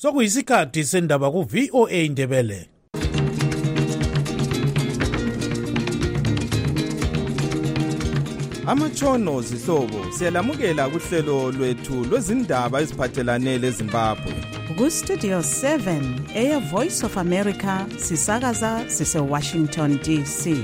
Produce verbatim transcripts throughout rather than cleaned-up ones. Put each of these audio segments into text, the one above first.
Sokuyisikhathi sendaba ku V O A Ndebele. Amatshono zihlobo siyalamukela kuhlelo lwethu lwezindaba eziphathelane leZimbabwe. Ku Studio seven, Air Voice of America, sisakaza sise Washington D C.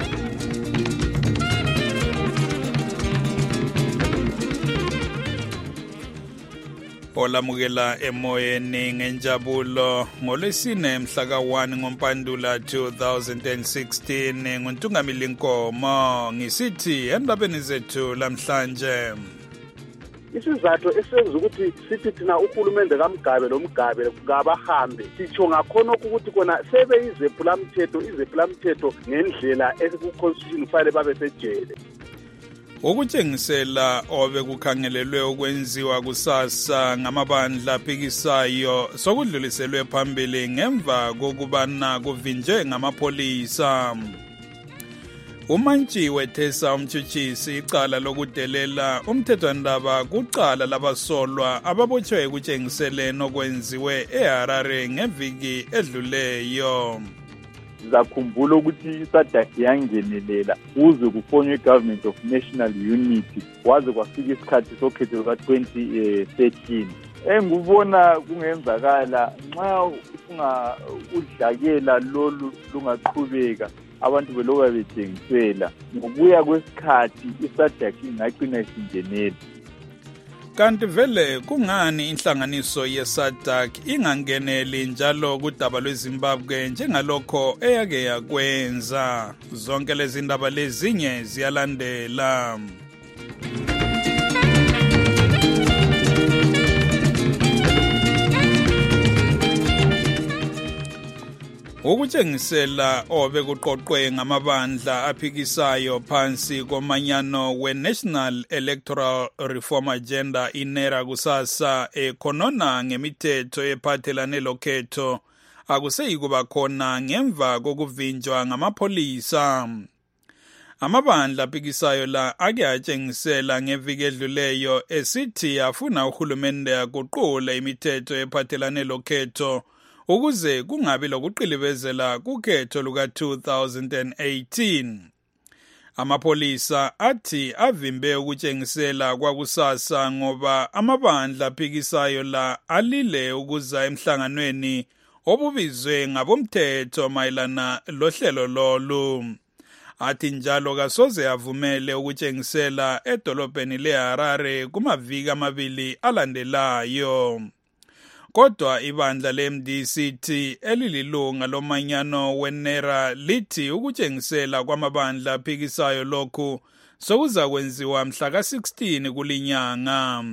Olamukela emoyeni ngenjabulo ngolwesine mhla ka one ngoMpandula two thousand sixteen nguNtungamili Nkomo ngisithi endabeni zethu lamhlanje. Isizathu esenza ukuthi sithi thina uhulumende kaMgabe loMgabe ngabahambe sitsho ngakhona ukuthi kona sebe izephulamthetho izephulamthetho ngendlela eku-constitution kufanele babe sejele. Ukutshengisela obekukhangelelwe ukwenziwa kusasa ngamabandla aphikisayo sokudluliselwe phambili ngemva kokubana kuvinjwe ngamapholisa. uMantshi wethesa umtshutshisi icala lokudelela umthethwandaba kucala labasolwa ababotshwe ekutshengiseleni okwenziwe eHarare ngeviki edluleyo. Zakhumbula ukuthi iSADC yangenelela kuze kufonywe iGovernment of National Unity waze kwafika isikhathi sokhetho luka twenty thirteen. Engubona kungenzakala nxa unga udlakela lolu lungaqhubeka abantu beloba bethengisela ngokuya kwesikhathi iSADC ingagcina isingenela. Kanti vele kungani inhlanganiso yeSADC ingangeneli njalo kudaba lweZimbabwe njengalokho eyake yakwenza? Zonke lezi ndaba lezinye ziyalandela. Ukutshengisela obekuqoqwe ngamabandla aphikisayo phansi komanyano we-National Electoral Reform Agenda inera kusasa ekhonona ngemithetho ephathelane lokhetho akuseyikuba khona ngemva kokuvinjwa ngamapholisa. Amabandla aphikisayo la ake atshengisela ngeviki edluleyo esithi afuna uhulumende aguqule imithetho ephathelane lokhetho ukuze kungabi lokuqilibezela kukhetho luka two thousand eighteen. Amapholisa athi avimbe ukutshengisela kwakusasa ngoba amabandla aphikisayo la alile ukuza emhlanganweni obubizwe ngabomthetho mayelana lohlelo lolu. Athi njalo kasoze avumele ukutshengisela edolobheni leHarare kumaviki amabili alandelayo. Kodwa ibandla le-M D C T elililunga lomanyano wenera lithi ukutshengisela kwamabandla aphikisayo lokhu sokuza kwenziwa mhla ka sixteen kulinyanga.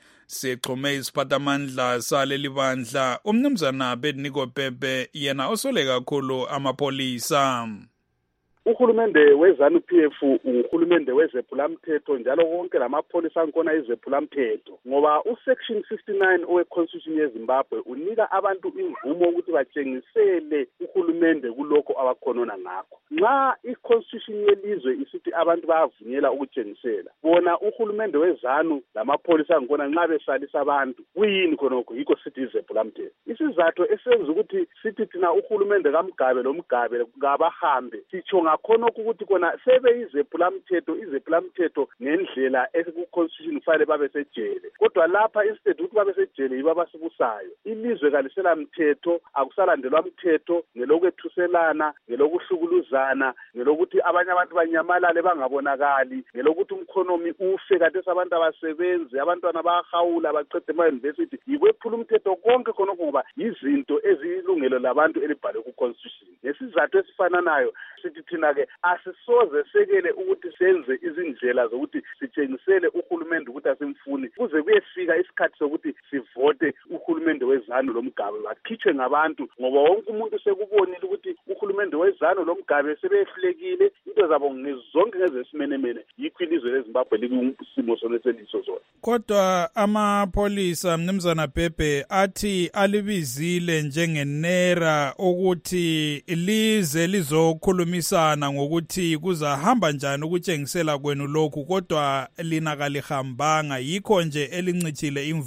Sixhume isiphathamandla saleli bandla umnumzana Abednego Pepe yena osole kakhulu amapholisa. Uhulumende wezanu P F uhulumende wezephulamthetho njalo konke lamapholisa ankona ezephulamthetho ngoba usection fifty-nine owe-Constitution yeZimbabwe unika abantu imvumo ukuthi batshengisele uhulumende kulokho abakhonona ngakho. Nxa i-Constitution yelizwe isithi abantu bayavunyela ukutshengisela bona uhulumende wezanu lamapholisa ankona nxa besalisa abantu kuyini khonokho yikho sithi izephulamthetho. Isizathu esenza ukuthi sithi thina uhulumende kaMgabe loMgabe ngabahambe sitsho khona ukuthi kona sebe izephulamthetho izephulamthetho ngendlela eku-constitution kufanele babe sejele. Kodwa lapha instead ukuthi babe sejele yibo abasibusayo. Ilizwe kalisela mthetho, akusalandelwa mthetho, ngelokwethuselana, ngelokuhlukuluzana, ngelokuthi abanye abantu banyamalale bangabonakali, ngelokuthi umkhonomi ufe kade sabantu abasebenzi, abantwana bayahawula baqede ema-university. Yikwephula umthetho konke khonokho ngoba izinto ezilungelo labantu elibhalwe ku-constitution. Nesizathu esifananayo sithi thina-ke asisoze sekele ukuthi senze izindlela zokuthi sitshengisele uhulumende ukuthi asimfuni kuze kuyefika isikhathi sokuthi sivote uhulumende wezanu loMgabe bakhitshwe ngabantu ngoba wonke umuntu sekubonile ukuthi uhulumende wezanu loMgabe sebehlekile into zabo ngezonke ngezesimenemene yikho ilizwe leZimbabwe likusimo soneseliso zona. Kodwa amapholisa mnumzana Pepe athi alibizile njengenera ukuthi lize lizokhulumisana ngokuthi kuzahamba njani ukutshengisela kwenu lokhu kodwa lina kalihambanga yikho nje elincithile imvumo.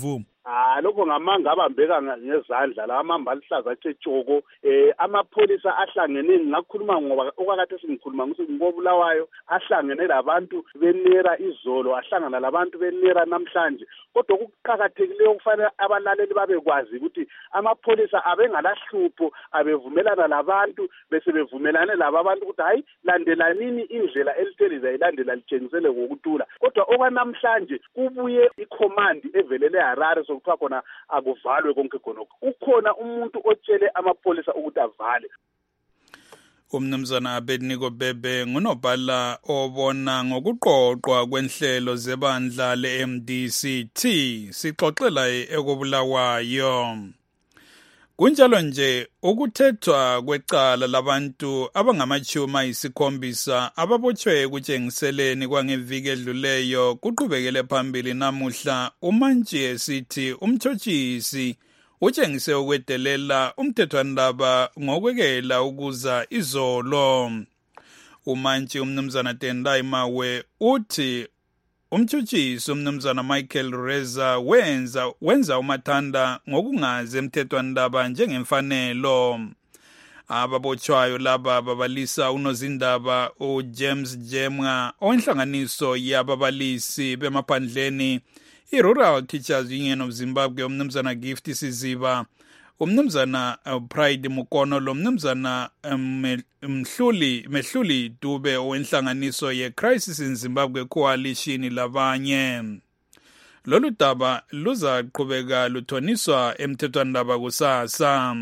Ah lokho ngamanga abambeka ngezandla la amamba alihlaza tshoko eh amapholisa ahlangene ngakhuluma ngoba okwakade singikhuluma ngobulawayo ahlangene labantu benera izolo ahlangana labantu benera namhlanje kodwa ukuqhakathekileyo kufanele abalaleli babekwazi ukuthi amapholisa abengalahlupho abevumelana labantu bese bevumelane laba abantu ukuthi hayi landelanini indlela elitheliza ilandela litshengisele ngokuthula kodwa okwanamhlanje kubuye icommand evelele Harare sokuthiwa khona akuvalwe konke khonokho ukhona umuntu otshele amapholisa ukuthi avale. Umnumzana Abednego Bebe ngunobhala obona ngokuqoqwa kwenhlelo zebandla le-M D C T sixoxela ekobulawayo. Kunjalo nje ukuthethwa kwecala labantu abangamachumi ayisikhombisa ababotshwe kutshengiseleni kwangeviki edluleyo kuqhubekele phambili namuhla umantshi esithi umtshotshisi utshengise ukwedelela umthethwandaba ngokwekela ukuza izolo. Umantshi umnumzana Tendai Mawe uthi umtshutshisi umnumzana Michael Reza wenza wenza umathanda ngokungazi emthethwandaba njengemfanelo. Ababotshwayo laba babalisa unozindaba uJames Jemwa onhlanganiso yababalisi bemaphandleni i-Rural Teachers Union of Zimbabwe umnumzana Gift Siziba umnumzana uh, Pride Mukono lo mnumzana um, Mhluli Mehluli Dube owenhlanganiso ye-Crisis in Zimbabwe Coalition labanye. Lolu daba luzaqhubeka luthoniswa emthethwandaba kusasa.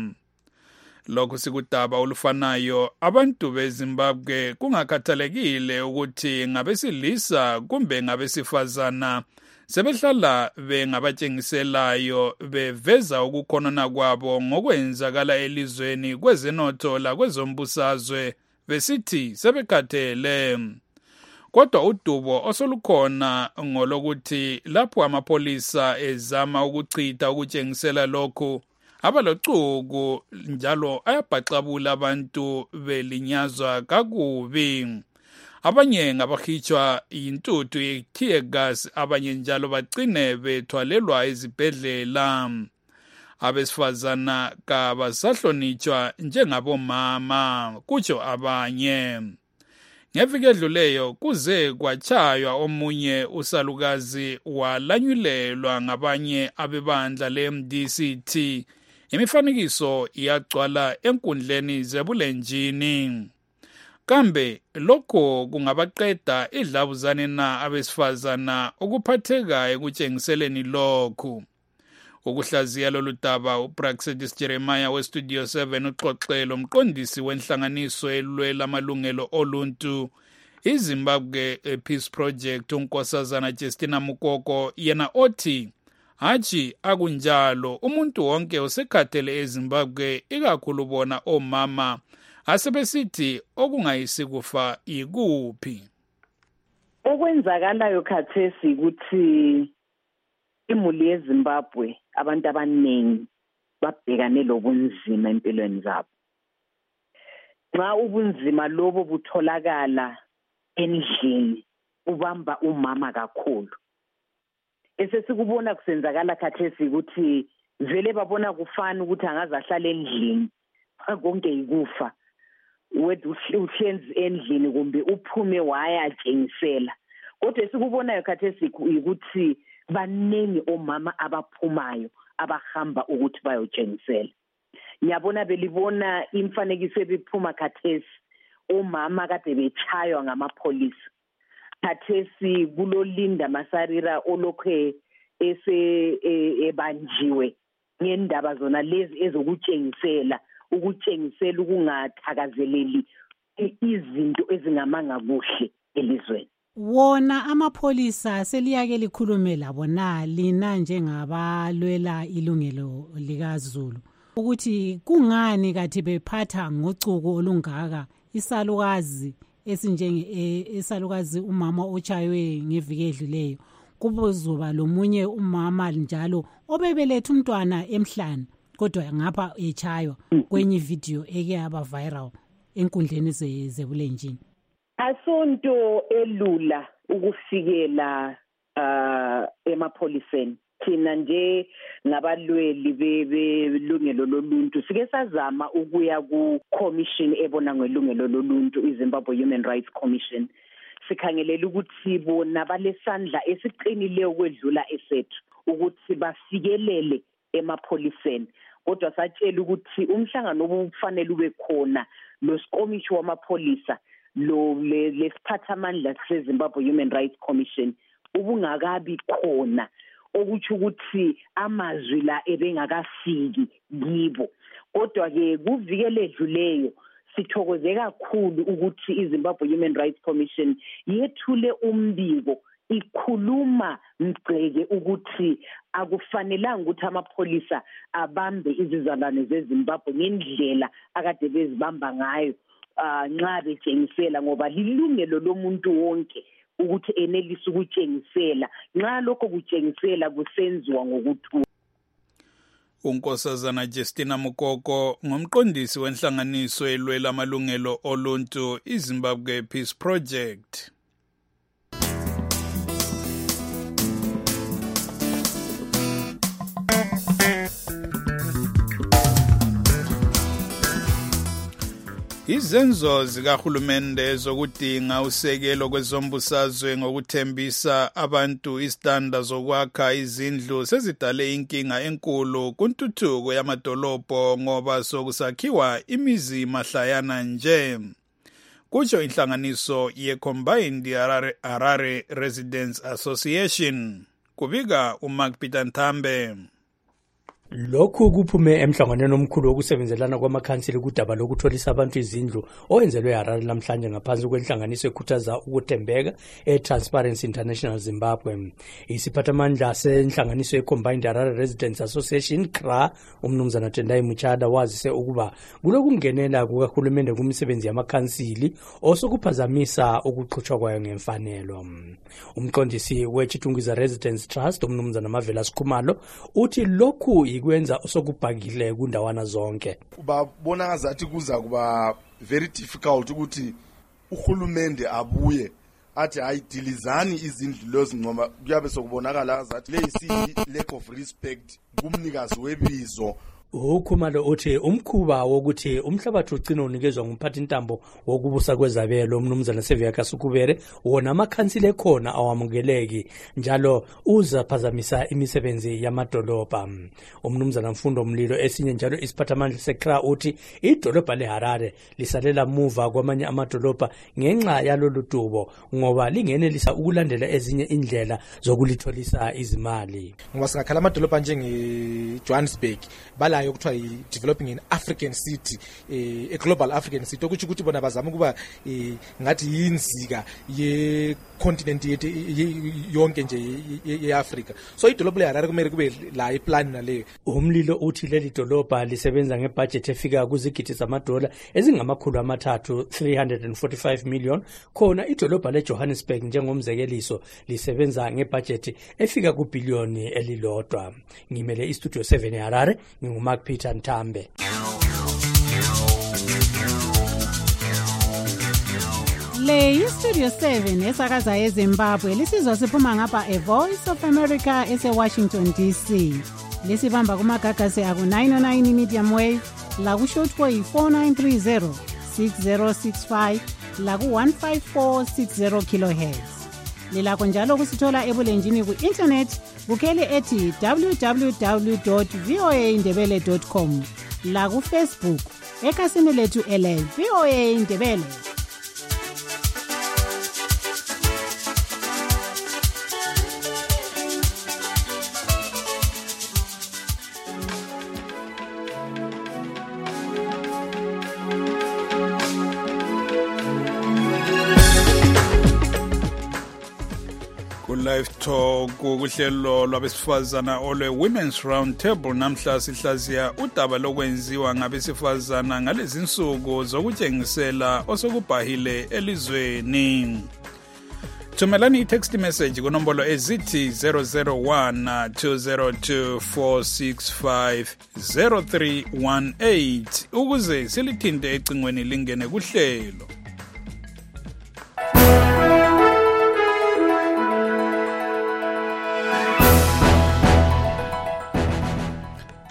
Lokhu sikudaba olufanayo abantu beZimbabwe kungakhathalekile ukuthi ngabesilisa kumbe ngabesifazana sebehlala bengabatshengiselayo beveza ukukhonona kwabo ngokwenzakala elizweni kwezenotho la kwezombusazwe besithi sebekhathele. Kodwa udubo osolukhona ngolokuthi lapho amapolisa ezama ukuchitha ukutshengisela lokhu abalochuku njalo ayabhaqabula abantu belinyazwa kakubi. Abanye ngabahitshwa intuthu ye-tear gas abanye njalo bagcine bethwalelwa ezibhedlela. Abesifazana kabasahlonitshwa njengabomama kutsho abanye. Ngeviki edluleyo kuze kwatshaywa omunye usalukazi walanyulelwa ngabanye abebandla le-M D C T. Imifanekiso iyagcwala enkundleni zebulenjini. Kambe lokho kungabaqeda idlabuzane na abesifazana ukuphatheka ekutshengiseleni lokhu. Ukuhlaziya lolu daba uPraxedis Jeremiah weStudio seven uxoxelo umqondisi wenhlanganiso elwela amalungelo oluntu iZimbabwe Peace Project uNkosazana Justina Mukoko yena othi haji akunjalo umuntu wonke usekhathele eZimbabwe ikakhulu bona omama asebesithi okungayisi kufa ikuphi. Okwenzakalayo khathesi ukuthi imuli yeZimbabwe abantu abaningi babhekane lobunzima empilweni zabo. Nxa ubunzima lobo butholakala endlini ubamba umama kakhulu. Esesikubona kusenzakala khathesi ukuthi vele babona kufana ukuthi angaze ahlale endlini konke ikufa. Wethu uhlenzi endlini kumbe uphume waya atshengisela. Kodwa esikubonayo khathesi ukuthi baningi omama abaphumayo abahamba ukuthi bayotshengisela. Ngiyabona belibona imfanekiso ebiphuma khathesi omama kade bechaywa ngamapolisa. Khathesi kulolinda Masarira olokhe ese ebanjiwe ngendaba zona lezi ezokutshengisela ukutshengisela ukungathakazeleli izinto ezingamanga kuhle elizweni. Wona amapholisa seliyake likhulume labo na lina njengabalwela ilungelo likaZulu ukuthi kungani kathi bephatha ngocuku olungaka isalukazi esinjenge isalukazi umama ochaywe ngeviki edluleyo kubozoba lomunye umama njalo obebelethe umntwana emhlanje kodwa ngapha echaywa kwenye video eke yaba viral enkundleni zebulenjini. Asonto elula ukufikela uh, emapholiseni thina nje ngabalweli belungelo loluntu sike sazama ukuya ku commission ebona ngelungelo loluntu iZimbabwe Human Rights Commission sikhangelela ukuthi bona balesandla esiqinile ukwedlula esethu ukuthi basikelele emapholiseni kodwa satshela ukuthi umhlangano obufanele ube khona lo sikomisho wamapholisa lo lesiphathamandla seZimbabwe Human Rights Commission ubungakabi khona okuthi ukuthi amazwi la ebengakafiki kibo kodwa ke kuvikele edluleyo sithokoze kakhulu ukuthi iZimbabwe Human Rights Commission yethule umbiko ikhuluma mgceke ukuthi akufanelanga ukuthi amapholisa abambe izizalwane zeZimbabwe ngendlela akade bezibamba ngayo nxa betshengisela ngoba lilungelo lomuntu wonke ukuthi enelise ukutshengisela nxa lokho kutshengisela kusenziwa ngokuthula. uNkosazana Justina Mukoko ngumqondisi wenhlanganiso elwela amalungelo oluntu iZimbabwe Peace Project. Izenzo zikahulumende zokudinga usekelo kwezombusazwe ngokuthembisa abantu istanda zokwakha izindlu sezidale inkinga enkulu kuntuthuko yamadolobho ngoba sokusakhiwa imizi mahlayana nje. Kutsho inhlanganiso ye-Combined Harare, Harare Residents Association. Kubika uMark Peter Nthambe. Lokhu kuphume emhlanganweni omkhulu wokusebenzelana kwamakhansili kudaba lokutholisa abantu izindlu owenzelwe eHarare namhlanje ngaphansi kwenhlanganiso ekhuthaza ukuthembeka eTransparency International Zimbabwe. Isiphathamandla senhlanganiso yeCombined Harare Residents Association C R A umnumzana Tendai Muchada wazise ukuba kulokungenela kukahulumende kumisebenzi yamakhansili osokuphazamisa ukuqhutshwa kwayo ngemfanelo. Umqondisi weChitungwiza Residents Trust umnumzana Mavela Sikhumalo uthi lokhu ikwenza osokubhakile kundawana zonke. Ubabona ngazathi kuza kuba very difficult ukuthi uhulumende abuye athi ayidilizani izindlu lezi ngoba kuyabe sokubonakala ngazathi lesi lack of respect kumnikazi webizo. Ukhumalo uthi umkhuba wokuthi umhlabathi ugcina unikezwa ngumphathi intambo wokubusa kwezabelo umnumzana Sevia Kasukubere wona amakhansile ekhona awamukeleki njalo uzaphazamisa imisebenzi yamadolobha. Umnumzana Mfundo Mlilo esinye njalo isiphathamandla seCra uthi idolobha leHarare lisalela muva kwamanye amadolobha ngenxa yalolu dubo ngoba lingenelisa ukulandela ezinye indlela zokulitholisa izimali. Ngoba singakhala amadolobha njenge Johannesburg bala yokuthiwa i-developing an African city, a global African city okuthi ukuthi bona bazama ukuba ngathi yinzika ye-continent yonke nje ye-Africa. So idolobha leHarare kumele kube la iplan naleyo. Umlilo uthi leli dolobha lisebenza ngebudget efika kuzigidi zamadola ezingamakhulu amathathu three hundred forty-five million khona idolobha leJohannesburg njengomzekeliso lisebenza ngebudget efika kubillion elilodwa. Ngimele istudio seven eHarare Mark Peter Nthambe. Le iStudio seven esakaza eZimbabwe lisizwa siphuma ngapha A Voice of America ese Washington D C. Lisibamba kumagagasi aku nine oh nine medium wave la ku shortwave four nine three zero six zero six five la ku one five four six zero kilohertz. Lilakho njalo kusithola ebulenjini ku internet bukhele ethi w w w dot voa ndebele dot com la ku Facebook ekasini lethu ele VOA Ndebele. Live Talk kuhlelo lwabesifazana olwe Women's Round Table namhla sihlaziya udaba lokwenziwa ngabesifazana ngalezi insuku zokutshengisela osokubhahile elizweni. Thumelani i-text message kunombolo ezithi zero zero one two zero two four six five zero three one eight ukuze silithinte ecingweni lingene kuhlelo.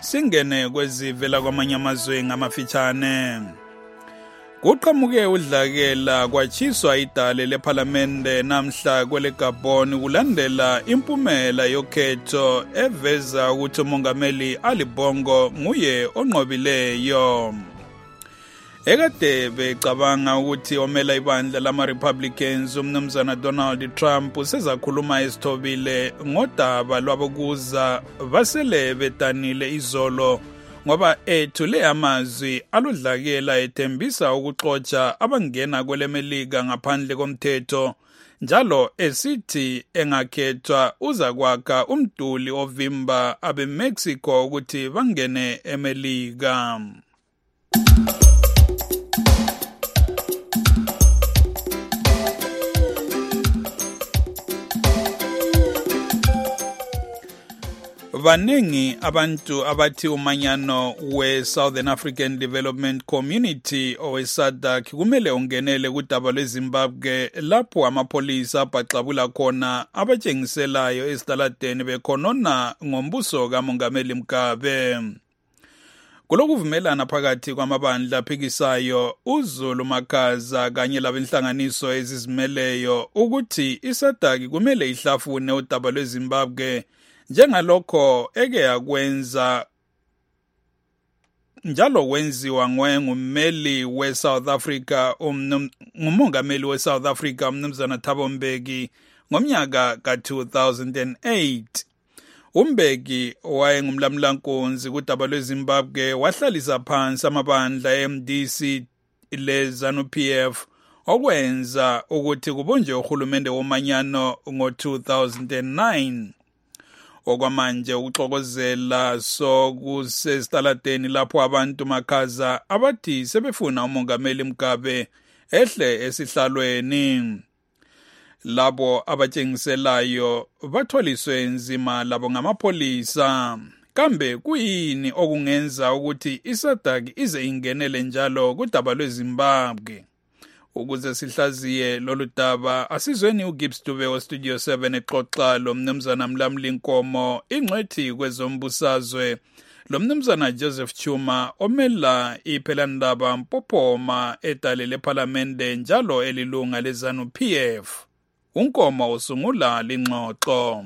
singene kwezivela kwamanye amazwe ngamafitshane. Kuqhamuke udlakela kwatshiswa idale lephalamende namhla kwele Gabon kulandela impumela yokhetho eveza ukuthi umongameli Ali Bongo nguye onqobileyo. Ekade becabanga ukuthi omela ibandla lama-Republicans umnumzana Donald Trump usezakhuluma esithobile ngodaba lwabokuza basele bedanile izolo ngoba ethule amazwi aludlakela ethembisa ukuxotsha abangena kwele Melika ngaphandle komthetho njalo esithi engakhethwa uza kwakha umduli ovimba abe-Mexico ukuthi bangene eMelika. Baningi abantu abathi umanyano we-Southern African Development Community owe-SADC kumele ungenele kudaba lweZimbabwe lapho amapholisa abhaxabula khona abatshengiselayo esitaladeni bekhonona ngombuso kaMongameli Mugabe. Kulokuvumelana phakathi kwamabandla aphikisayo uZulu Makaza kanye labenhlanganiso ezizimeleyo ukuthi iSADC kumele ihlafune udaba lweZimbabwe njengalokho eke yakwenza njalo wenziwa ngummeli we-South Africa ngumongameli we-South Africa umnumzana Thabo Mbeki ngomnyaka ka-two thousand eight. uMbeki wayengumlamlankunzi kudaba lweZimbabwe wahlalisa phansi amabandla e-M D C le-ZANU-P F okwenza ukuthi kubunjwe uhulumende womanyano ngo-two thousand nine. Okwamanje ukuxokozela sokusesitaladeni lapho abantu Makaza abathi sebefuna umongameli Mugabe ehle esihlalweni. Labo abatshengiselayo batholiswe nzima labo ngamapholisa. Kambe kuyini okungenza ukuthi iSADC ize ingenele njalo kudaba lweZimbabwe? Ukuze sihlaziye lolu daba asizweni uGibbs Dube wa Studio seven exoxa lo mnumzana Mlamli Nkomo ingcwethi kwezombusazwe lo mnumzana Joseph Chuma omela iphelandaba Mpophoma edale lephalamende njalo elilunga leZANU-P F. Unkomo usungula lingxoxo.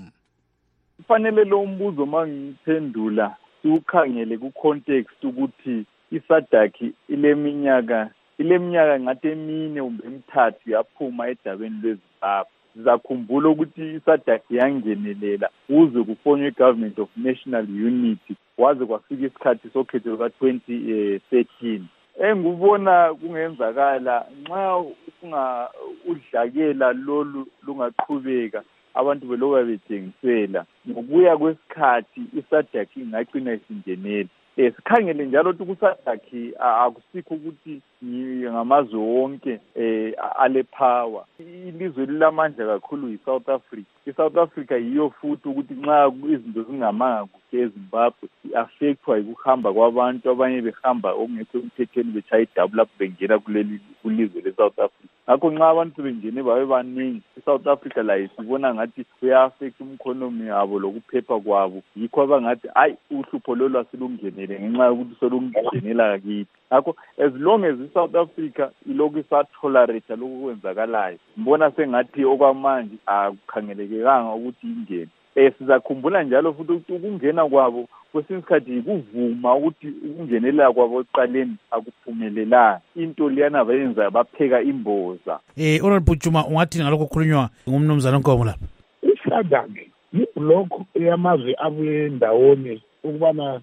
Kufanele lo mbuzo mangiphendula ukhangele ku context ukuthi iSADC ileminyaka ileminyaka ngathi emine kumbe emithathu yaphuma edabeni lweZimbabwe. Sizakhumbula ukuthi iSADC yangenelela kuze kufonywe iGovernment of National Unity waze kwafika isikhathi sokhetho ka twenty thirteen. Engubona kungenzakala nxa unga udlakela lolu lungaqhubeka abantu beloka bethengisela ngokuya kwesikhathi iSADC ingaqina isingenela. Eh sikhangele njalo ukuthi kuSADC akusikho ukuthi ngamazwe wonke eh ale power. Ilizwe lilamandla kakhulu yiSouth Africa. iSouth Africa yiyo futhi ukuthi nxa izinto zingamanga kuhle eZimbabwe iaffectwa ukuhamba kwabantu abanye behamba okungekho emthethweni betshaya idouble lapho bengena kuleli kulizwe leSouth Africa. Ngakho nxa abantu bengene babe baningi iSouth Africa la isibona ngathi uya-affect umkhonomi yabo lokuphepha kwabo. Yikho abangathi hayi uhlupho lolu asilungenele ngenxa yokuthi solungenela kithi. Ngakho as long as iSouth Africa ilokhu isatolerate lokhu kwenzakalayo mbona sengathi okwamanje akukhangelekanga ukuthi ingene. Eh sizakhumbula njalo futhi ukuthi ukungena kwabo kwesinye isikhathi kuvuma ukuthi ukungenela kwabo eqaleni akuphumelelanga. Into liyana bayenza bapheka imboza. Eh Honorable Chuma ungathi ngalokho kukhulunywa ngumnumzana Nkomo lapha. iSADC yiblock eyamazwe abuye ndawonye ukubana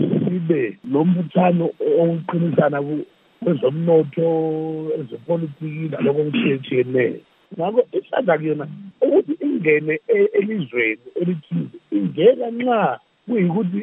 sibe lo mbuthano oqinisana kwezomnotho ezepolitiki naloko okuthiyetshiyeneyo. Ngakho iSADC yona ukuthi ingene elizweni elithize ingena nxa kuyikuthi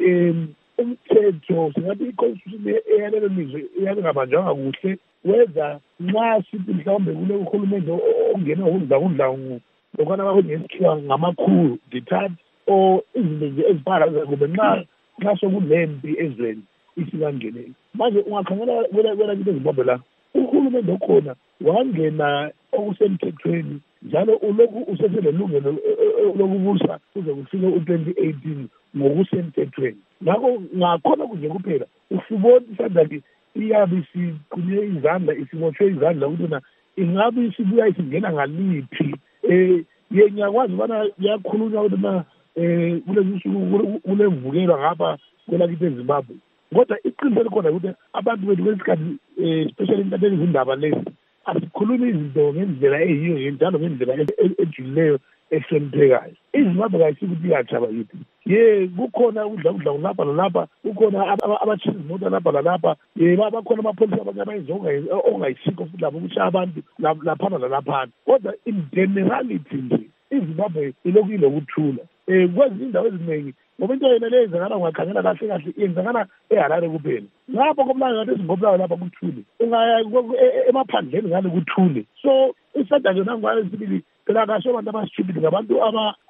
umthetho singathi iconstitution eyalelo lizwe iyabengabanjwanga kuhle weza nxa sithi mhlawumbe kule uhulumende ongena ngundlangundlangu lokwana bakungesikhiwa ngamakhulu detached or izinto nje ezibhala kube nxa nxa sokunempi ezweni isikangeneni. Manje ungakhangela kwela kithi eZimbabwe la uhulumende okhona wangena okusemthethweni njalo ulokhu useselelungelo lokubusa kuze kufike u twenty eighteen ngokusemthethweni. ngakho ngakhona kunje kuphela usibona isadaki iyabe isiqine izandla isimoshwe izandla ukuthi na ingabe isibuya isingena ngaliphi eh ye ngiyakwazi bana yakhulunywa ukuthi na eh kulezi usuku kulemvukelo ngapha kwelakithi eZimbabwe kodwa iqiniso likhona ukuthi abantu bethu kwesikhathi especially intatheleni izindaba lezi asikhulumi izinto ngendlela eyiyo njalo ngendlela ejulileyo ehloniphekayo. iZimbabwe kayisikuthi iyajaba yithi ye kukhona udla udla lapha lalapha kukhona abatshisa izimota lapha lalapha ye bakhona amapholisa abanye abayizoga ongayisiko futhi labo ukushaya abantu laphana lalaphana kodwa in generality nje iZimbabwe ilokhu ilokuthula um kwezinye indawo eziningi ngoba into yena le yenzakala ungakhangela kahle kahle yenzakala eHarare kuphela ngapho komlanga ngathi singobulawa lapha kuthule ungaya emaphandleni ngale kuthule so isadake nangwayo sibili phela kasho abantu abasithibili ngabantu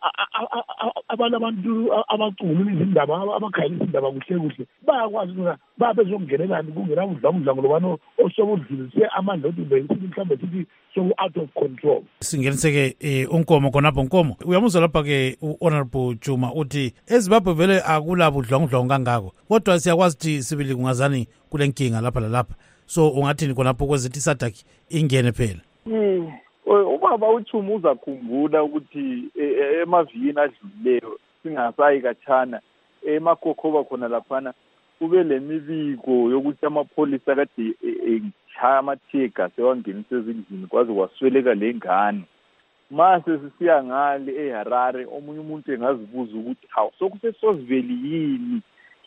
abanabantu abacungulula izindaba abakhayela izindaba kuhle kuhle bayakwazi ukuthi babe zongenelani kungena udla ngolobano osobudlulise amandla ukuthi besithi mhlawumbe sithi so out of control. Singeniseke eh unkomo khonapho nkomo uyamuzwa lapha ke uHonorable Juma uthi eZimbabwe vele akulabo udlongudlongo kangako kodwa siyakwazi ukuthi sibili kungazani kule nkinga lapha lalapha so ungathini khonapho kwezithi isadaki ingene phela. Mm. Ubaba uThuma uzakhumbula ukuthi emavikini adlulileyo singasayi kathana emakokhoba khona laphana kube lemibiko yokuthi amapholisa kade echaya amathega sewangenisa ezindlini kwaze kwasweleka lengane mase sisiya ngale eHarare omunye umuntu engazibuza ukuthi hawu sokusesoziveli yini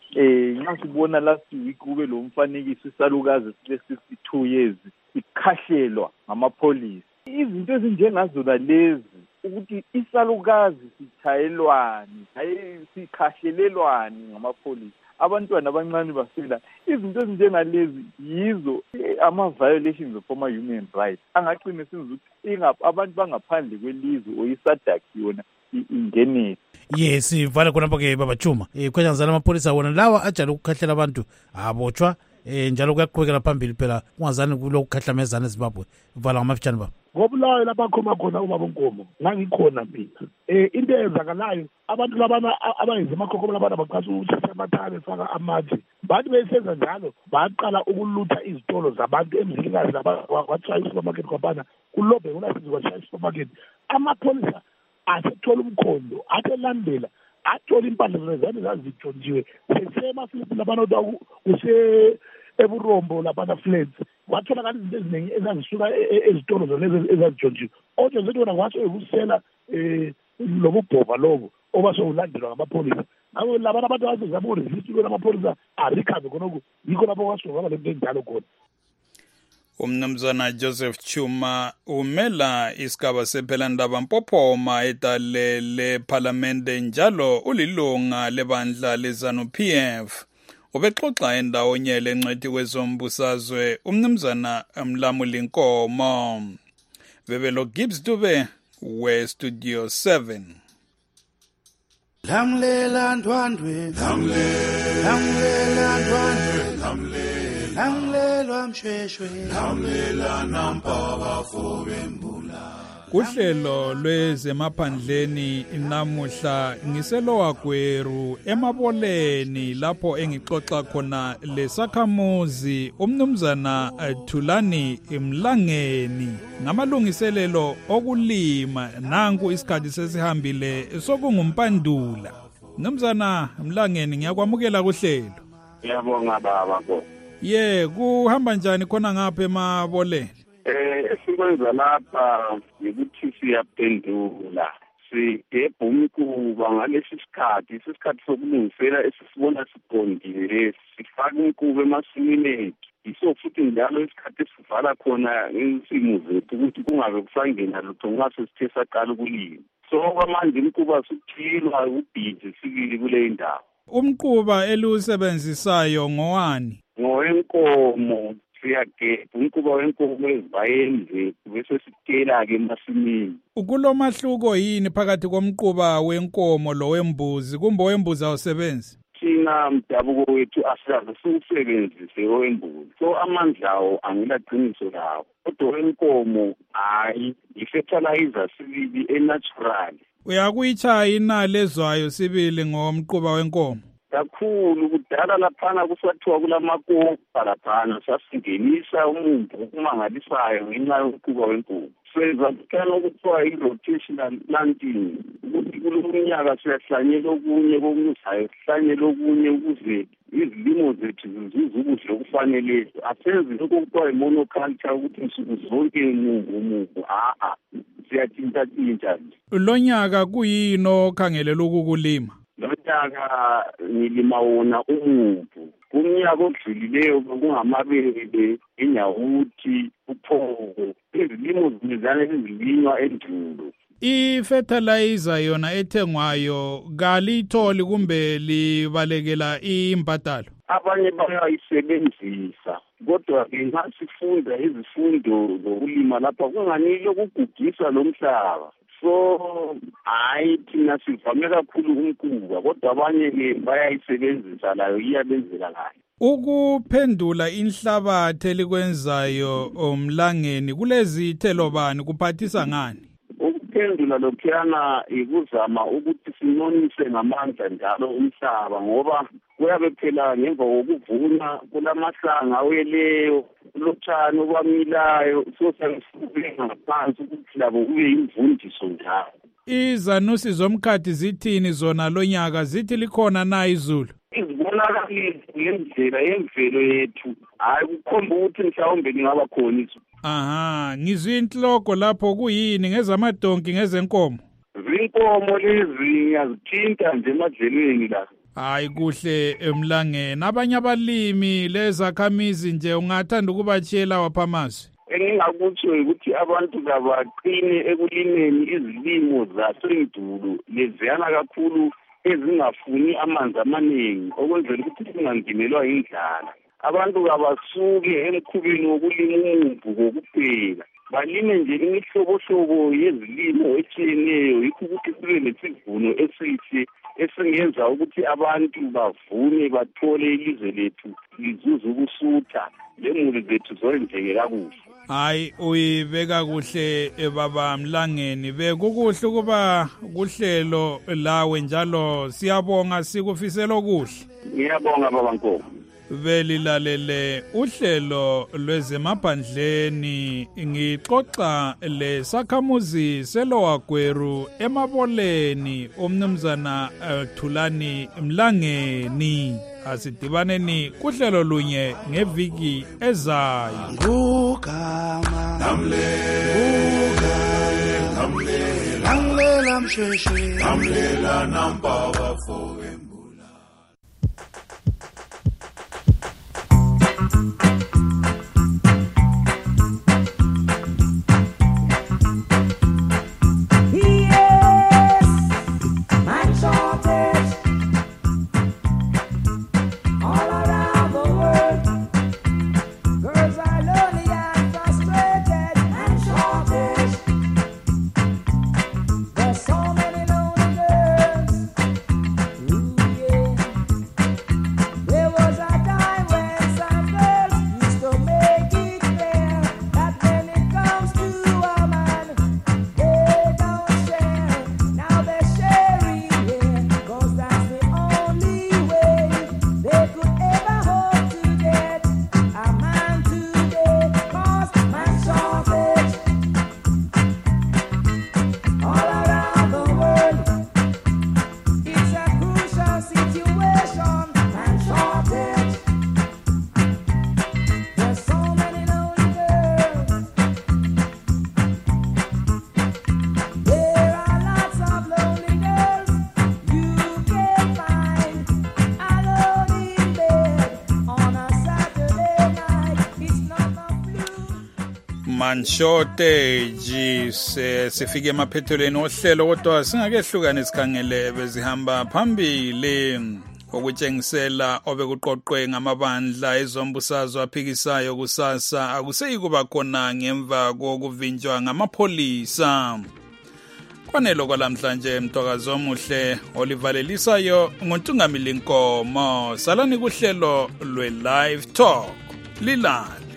eh ngasibona last week kube lo mfanekiso isalukazi sile sixty-two years ikhahlelwa ngamapholisa. Izinto ezinjengazona lezi ukuthi isalukazi sithayelwani hayi sikhahlelelwani ngamapholisa abantwana abancane basela izinto ezinjengalezi yizo ama-violations of ama-human rights angagcine sizuthi abantu bangaphandle kwelizwe oyisadaki yona ingenele. Yes sivale khonapho ke baba Juma eh kwenzani zala amapholisa wona lawa ajala ukukhahlela abantu abotshwa eh njalo kuyaqhubekela phambili phela ungazani kulokukhahlamezana eZimbabwe vala ngamafitshane baba ngobulayo lapha khoma khona ubaba Nkomo ngangikhona mina eh into eyenzakalayo abantu labana abayenza amakhokho labana baqasha ukuthatha amathane faka amathi bathi besenza njalo baqala ukulutha izitolo zabantu emzilikazi labathiwa i-supermarket kwabana kulobhe kunasizi kwashaya i-supermarket amapholisa asethola umkhondo athelandela athola impahla zezane zazitshontshiwe sesemafilipi labana kuse eburombo labana flats watholakala izinto eziningi ezazisuka ezitolo zolezi ezazitshontshiwe kodwa nje wona kwaso ekusela eh lobubhova lobo obaso ulandelwa ngamapholisa abo labana abantu abazizabo resist amapholisa arikhabe khonoko yikho lapho kwasungaba lento enjalo khona. Umnumzana Joseph Chuma umela isigaba sephelandaba Mpophoma edale leParliamente njalo ulilunga lebandla leZANU-P F. Ubexoxa endawonye lencedi kwezombusazwe umnumzana Mlamuli Nkomo. Vebelo Gibbs Dube we Studio seven. Lamlela ndwandwe lamlela lamlela ndwandwe lamlela lamlela mshweshwe lamlela nampa bafo bembula. Kuhlelo lwezemaphandleni namuhla ngiselowa Gweru emaboleni lapho engixoxa khona lesakhamuzi umnumzana Thulani Mlangeni ngamalungiselelo okulima nanku isikhathi sesihambile sokungumpandula. Mnumzana Mlangeni ngiyakwamukela kuhlelo. Ngiyabonga baba bo. Ye kuhamba njani khona ngapha emaboleni? Eh esikwenza lapha ukuthi siyaphendula sigebha umkuba ngalesi sikhathi isikhathi sokulungisela esisibona siqondile sifaka umkuba emasimini ethu iso futhi njalo isikhathi esivala khona insimo zethu ukuthi kungabe kusangena lutho ngase sithe saqala ukulima so manje umkuba suthilwa ubhizi sibili kule ndawo. Umkuba elusebenzisayo ngowani? Ngowenkomo. Siyake umkuba wenkomo ezibayeni bese sitela ke emasimini. Ukulomahluko yini phakathi komquba wenkomo lo wembuzi kumbe wembuzi awusebenzi? Thina mdabuko wethu asiyazi siwusebenzise wembuzi so amandlawo angilaqiniso lawo kodwa wenkomo hayi i-fertilizer sibili e-natural. Uyakuyitshaya inali ezwayo sibili ngomquba wenkomo? kakhulu kudala laphana kusathiwa kulamakopa laphana sasingenisa umumbu okumangalisayo ngenxa yomkhuba wenkukhu. Senza kukhona okuthiwa i-rotational planting ukuthi kulo mnyaka siyahlanyela okunye kokuzayo sihlanyela okunye ukuze izilimo zethu zizuze ukudla okufanele. Asenzi lokho kuthiwa i-monoculture ukuthi nsuku zonke umumbu umumbu a-a siyatshintshatshintsha. Lo nyaka kuyini okhangelela ukukulima? Lo nyaka ngilima wona umumbu. Kumnyaka odlulileyo kungamabele, inyawuthi, uphoko, izilimo zimizana ezilinywa endulo. I-fertilizer yona ethengwayo kalitholi kumbe libalekela imbadalo? Abanye bayayisebenzisa, kodwa ke nxa sifunda izifundo zokulima lapha kunganile ukugugisa lo mhlaba. So hayi thina sivame kakhulu umkhuba, kodwa abanye-ke bayayisebenzisa layo iyabenzela kahle. Ukuphendula inhlabathi elikwenzayo omlangeni kulezi thelo bani kuphathisa ngani? Ukuphendula lokhuyana ikuzama ukuthi sinonise ngamandla njalo umhlaba, ngoba kuyabe phela ngemva kokuvuna kulamahlanga aweleyo, kulotshani okwamilayo, sosiyasifike ngaphansi ukuthi labo kube yimvundiso njalo. Izanusi zomkhathi zithini zona lo nyaka, zithi likhona na izulu? Izibonakali ngendlela yemvelo yethu, hayi kukhomba ukuthi mhlawumbe lingaba khona izulu. Aha, ngizwe inhloko lapho kuyini, ngezamadonki ngezenkomo? Zinkomo lezi ngiyazithinta nje emadlelweni la. Hayi kuhle emlangeni. Abanye abalimi lezakhamizi nje ungathanda ukubatshela waphamazi? Engingakutsho ukuthi abantu kabaqine ekulimeni izilimo zasendulo leziyana kakhulu ezingafuni amanzi amaningi okwenzela ukuthi singangenelwa indlala. Abantu kabasuke emkhubeni wokulima umumbu kokuphela, balime nje imihlobohlobo yezilimo etshiyeneyo, yikho ukuthi sibe nesivuno esihle esingenza ukuthi abantu bavune bathole ilizwe lethu lizuze ukusutha, lemuli zethu zondleke kakuhle. Hayi uyibeka kuhle baba Mlangeni, bekukuhle ukuba kuhlelo lawe njalo, siyabonga sikufisela okuhle. Ngiyabonga baba Nkomo. Belilalele uhlelo lwezemaphandleni, ngixoxa lesakhamuzi seLowagweru emaboleni omnumzana Thulani Mlangeni. Asidibaneni kuhlelo lunye ngeviki ezayo. Ngugama namlela namlela namlela mshweshwe namlela nampaba fowe. Shortage sifike emaphethelweni ohlelo, kodwa singakehlukane sikhangele bezihamba phambili okutshengisela obekuqoqwe ngamabandla ezombusazwe aphikisayo kusasa akuseyikuba khona ngemva kokuvinjwa ngamapholisa. Kwanelo kwalamhlanje mtokazo omuhle olivalelisayo ngontungamili Nkomo. Salani kuhlelo lwe Live Talk. Lilani.